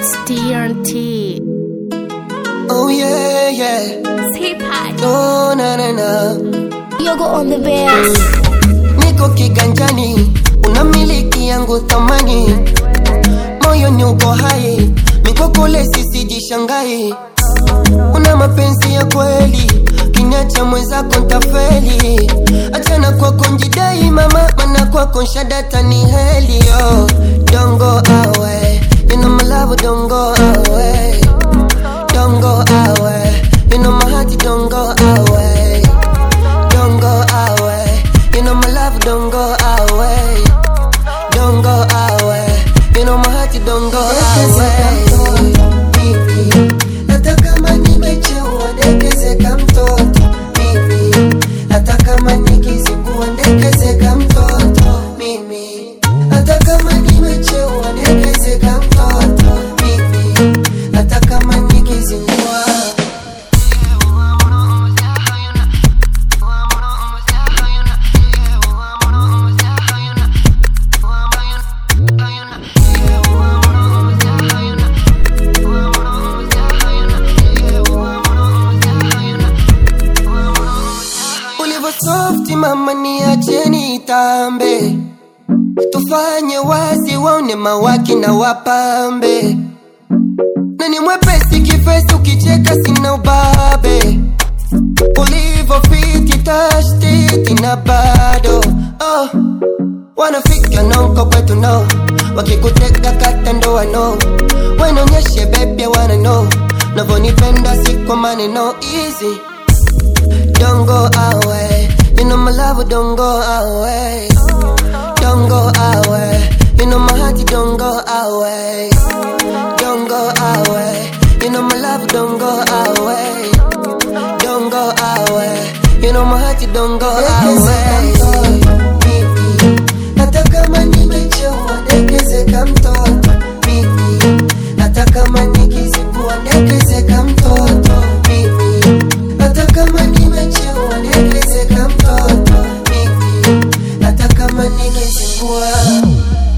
TNT. Oh yeah, yeah. Hip hop. Oh na na na. Yogo on the bass. Niko kiganjani, unamiliki yangu thamani. Moyo ni uko hai, mikokole sisijishangai. Una mapenzi ya kweli, kinyacha mwenzako ntafeli. Achana kwako njidai mama, mana kwako nshadata ni heli. Oh, don't go away, you know my love, don't go away. Don't go away, you know my heart, don't go away. Don't go away, you know my love, don't go away. Don't go away, you know my heart, don't go away. Hata kama nimechewa dekezeka mtoto mimi. Hata kama nikizingua dekezeka mtoto mimi. Hata kama nimechewa dekezeka mtoto mimi. Hata kama nikizingua. Softy mama niacheni itambe. Tufanye wazi waone mawaki na wapambe. Na ni mwepesi kifesi ukicheka sina ubabe. Ulivo fiti tashtiti na bado. Oh, wanafika nonko kwetu no. Wakikuteka kata ndo no. Wenonyeshe baby I wanna know. Navonipenda si kwa maneno easy. Don't go away, you know my love, don't go away. Don't go away, you know my heart, don't go away. Don't go away, you know my love, don't go away. Don't go away, you know my heart, don't go away. Hata kama nimechewa dekezeka mtoto mimi. Hata kama nikizingua dekezeka mtoto mimi. Hata kama nimechewa dekezeka mtoto mimi. Hata kama nikizingua.